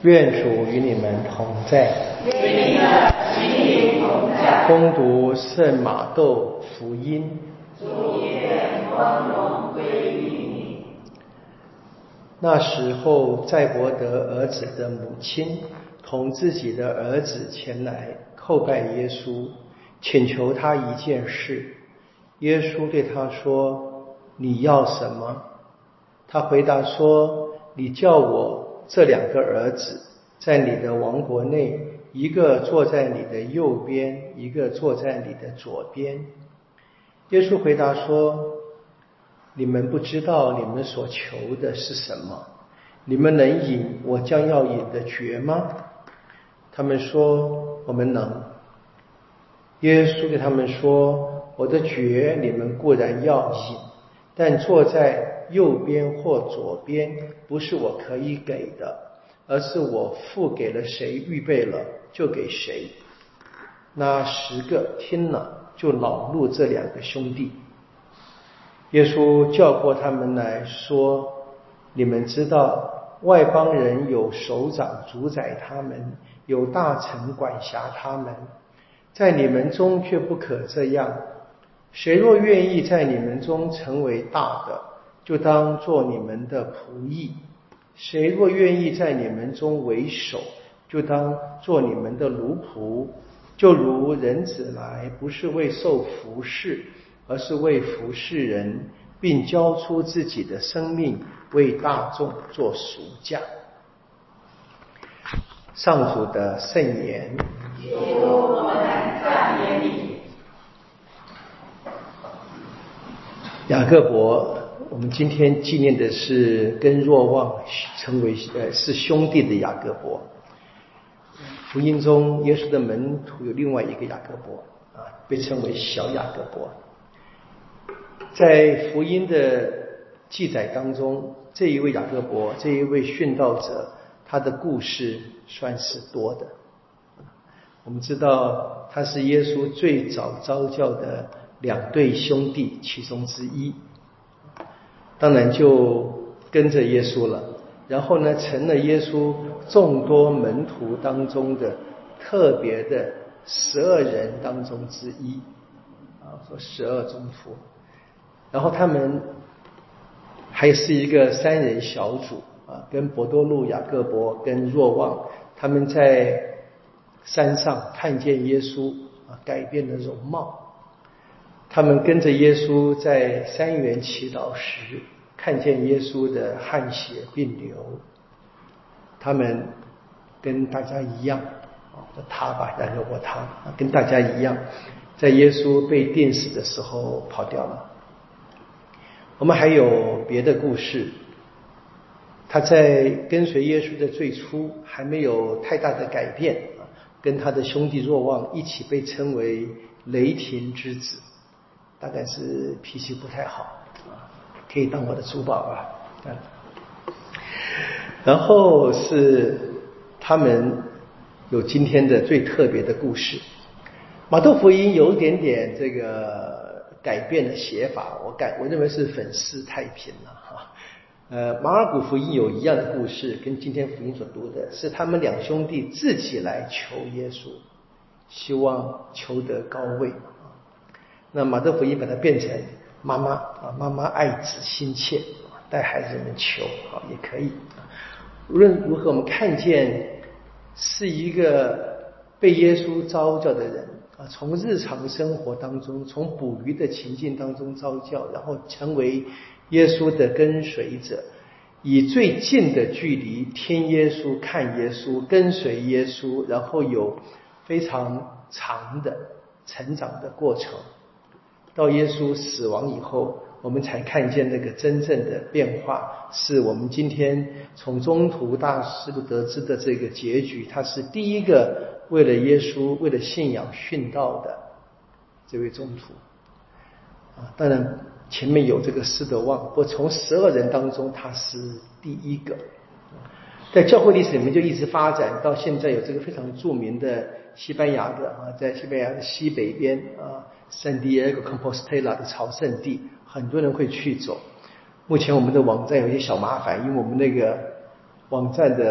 愿主与你们同在。 与你的心灵同在。 恭读圣马窦福音。 主愿光荣归于你。 那时候，载伯德儿子的母亲同自己的儿子前来叩拜耶稣，请求他一件事。耶稣对他说：“你要什么？”他回答说：“你叫我这两个儿子，在你的王国内，一个坐在你的右边，一个坐在你的左边。”耶稣回答说：“你们不知道你们所求的是什么，你们能饮我将要饮的爵吗？”他们说：“我们能。”耶稣对他们说：“我的爵你们固然要饮，但坐在右边或左边，不是我可以给的，而是我父给了谁预备了，就给谁。”那10个听了，就恼怒这两个兄弟。耶稣叫过他们来说：“你们知道，外邦人有首长主宰他们，有大臣管辖他们，在你们中却不可这样。谁若愿意在你们中成为大的，就当做你们的仆役；谁若愿意在你们中为首，就当做你们的奴仆。就如人子来，不是为受服侍，而是为服侍人，并交出自己的生命，为大众做赎价。”上主的圣言。 主，我们赞美你。 雅各伯，我们今天纪念的是跟若望成为是兄弟的雅各伯。福音中，耶稣的门徒有另外一个雅各伯被称为小雅各伯。在福音的记载当中，这一位雅各伯，这一位殉道者，他的故事算是多的。我们知道他是耶稣最早召教的2对兄弟其中之一，当然就跟着耶稣了，然后呢，成了耶稣众多门徒当中的特别的12人当中之一说12宗徒。然后他们还是一个3人小组跟伯多禄、雅各伯跟若望，他们在山上看见耶稣改变了容貌。他们跟着耶稣在山园祈祷时，看见耶稣的汗血并流。他们跟大家一样，他吧，雅各伯他跟大家一样，在耶稣被钉死的时候跑掉了。我们还有别的故事，他在跟随耶稣的最初还没有太大的改变，跟他的兄弟若望一起被称为雷霆之子，大概是脾气不太好可以当我的珠宝然后是他们有今天的最特别的故事。马窦福音有一点点这个改变的写法，我认为是粉饰太平了马尔谷福音有一样的故事，跟今天福音所读的是他们2兄弟自己来求耶稣，希望求得高位。那马窦福音把它变成妈妈爱子心切，带孩子们求也可以。无论如何，我们看见是一个被耶稣召教的人从日常生活当中，从捕鱼的情境当中召教，然后成为耶稣的跟随者，以最近的距离听耶稣、看耶稣、跟随耶稣，然后有非常长的成长的过程。到耶稣死亡以后，我们才看见那个真正的变化，是我们今天从中途大事不得知的这个结局。他是第一个为了耶稣、为了信仰殉道的这位宗徒当然前面有这个施德旺，不过从12人当中他是第一个。在教会历史里面就一直发展到现在，有这个非常著名的西班牙的在西班牙的西北边圣地亚哥 Compostela 的朝圣地，很多人会去走。目前我们的网站有些小麻烦，因为我们那个网站的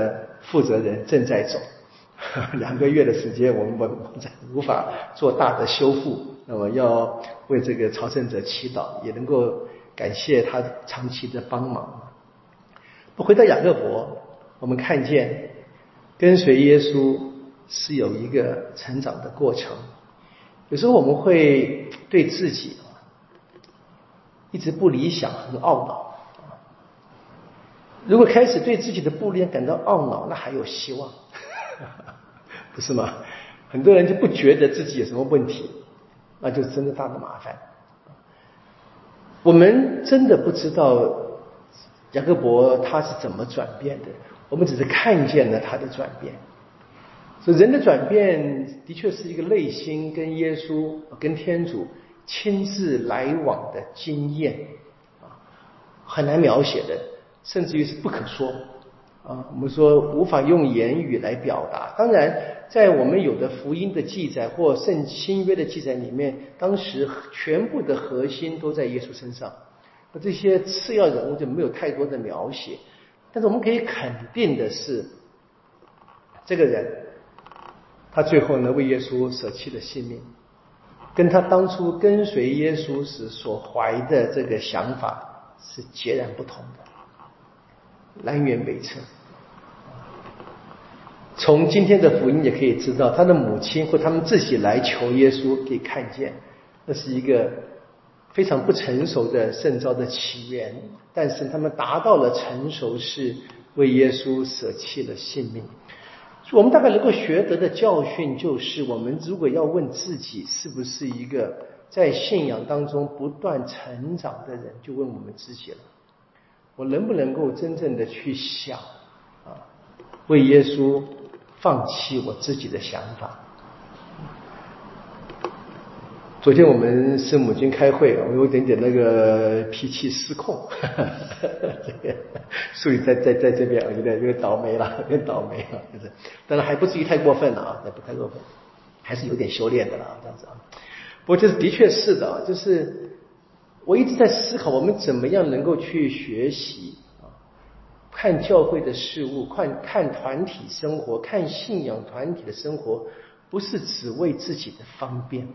负责人正在走，2个月的时间我们无法做大的修复，那么要为这个朝圣者祈祷，也能够感谢他长期的帮忙。回到雅各伯，我们看见跟随耶稣是有一个成长的过程。有时候我们会对自己一直不理想，很懊恼。如果开始对自己的不理想感到懊恼，那还有希望，不是吗？很多人就不觉得自己有什么问题，那就真的大的麻烦。我们真的不知道雅各伯他是怎么转变的，我们只是看见了他的转变。所以人的转变的确是一个内心跟耶稣、跟天主亲自来往的经验，很难描写的，甚至于是不可说。我们说无法用言语来表达。当然在我们有的福音的记载或圣新约的记载里面，当时全部的核心都在耶稣身上，这些次要人物就没有太多的描写。但是我们可以肯定的是，这个人他最后呢为耶稣舍弃了性命，跟他当初跟随耶稣时所怀的这个想法是截然不同的，南辕北辙。从今天的福音也可以知道，他的母亲或他们自己来求耶稣，可以看见那是一个非常不成熟的圣召的起源，但是他们达到了成熟，是为耶稣舍弃了性命。我们大概能够学得的教训就是，我们如果要问自己是不是一个在信仰当中不断成长的人，就问我们自己了，我能不能够真正的去想为耶稣放弃我自己的想法。昨天我们圣母军开会，我有点那个脾气失控，所以在这边我觉得有点倒霉了，有点倒霉了，就是，当然还不至于太过分了啊，不太过分，还是有点修炼的了这样子啊。不过就是的确是的啊，就是我一直在思考，我们怎么样能够去学习看教会的事物，看团体生活，看信仰团体的生活，不是只为自己的方便。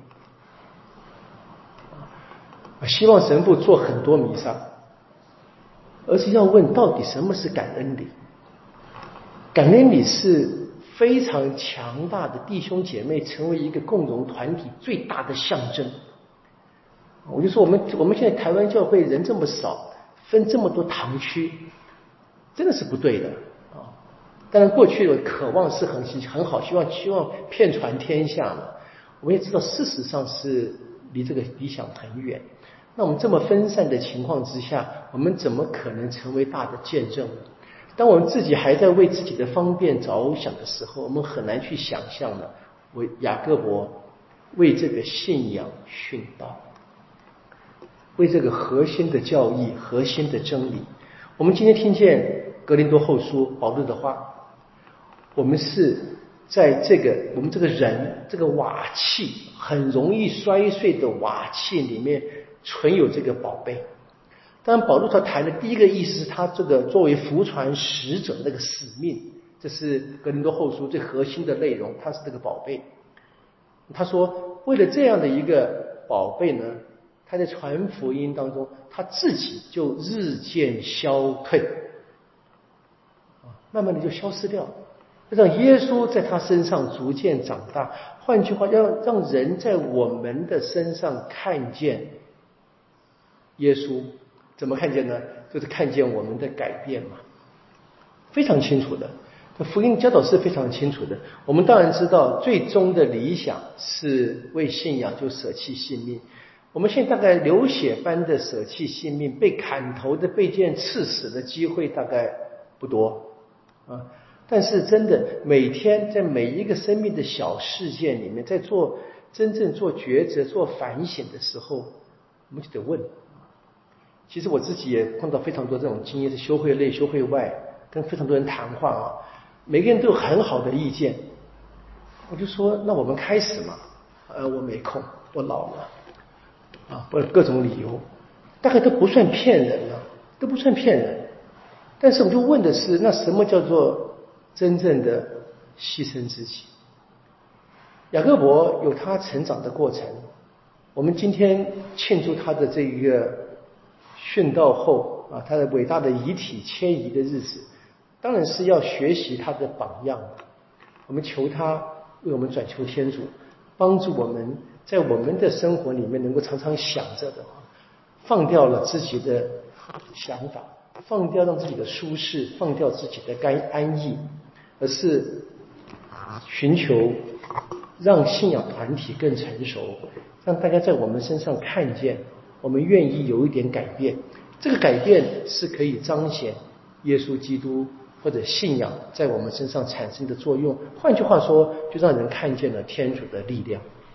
希望神父做很多弥撒，而是要问到底什么是感恩礼。感恩礼是非常强大的弟兄姐妹成为一个共融团体最大的象征。我就说我们现在台湾教会人这么少，分这么多堂区，真的是不对的啊！当然过去的渴望是很好，希望遍传天下嘛。我们也知道事实上是离这个理想很远。那我们这么分散的情况之下，我们怎么可能成为大的见证呢？当我们自己还在为自己的方便着想的时候，我们很难去想象了为雅各伯为这个信仰殉道，为这个核心的教义、核心的真理。我们今天听见格林多后书保罗的话，我们是在我们这个人这个瓦器很容易摔碎的瓦器里面存有这个宝贝。当然保罗他谈的第一个意思是他这个作为福传使者那个使命，这是格林多后书最核心的内容，他是这个宝贝。他说为了这样的一个宝贝呢，他在传福音当中他自己就日渐消退，慢慢的就消失掉了，让耶稣在他身上逐渐长大。换句话，要让人在我们的身上看见耶稣。怎么看见呢？就是看见我们的改变嘛，非常清楚的。福音教导是非常清楚的。我们当然知道最终的理想是为信仰就舍弃性命。我们现在大概流血般的舍弃性命，被砍头的、被剑刺死的机会大概不多啊。但是真的每天在每一个生命的小事件里面，在真正做抉择、做反省的时候，我们就得问。其实我自己也碰到非常多这种经验，是修会内修会外，跟非常多人谈话啊，每个人都有很好的意见。我就说那我们开始嘛，我没空，我老了啊，或者各种理由，大概都不算骗人了，都不算骗人。但是我就问的是，那什么叫做真正的牺牲自己。雅各伯有他成长的过程，我们今天庆祝他的这一个殉道后他的伟大的遗体迁移的日子，当然是要学习他的榜样。我们求他为我们转求天主，帮助我们在我们的生活里面能够常常想着的，放掉了自己的想法，放掉让自己的舒适，放掉自己的安逸，而是寻求让信仰团体更成熟，让大家在我们身上看见我们愿意有一点改变。这个改变是可以彰显耶稣基督或者信仰在我们身上产生的作用，换句话说，就让人看见了天主的力量。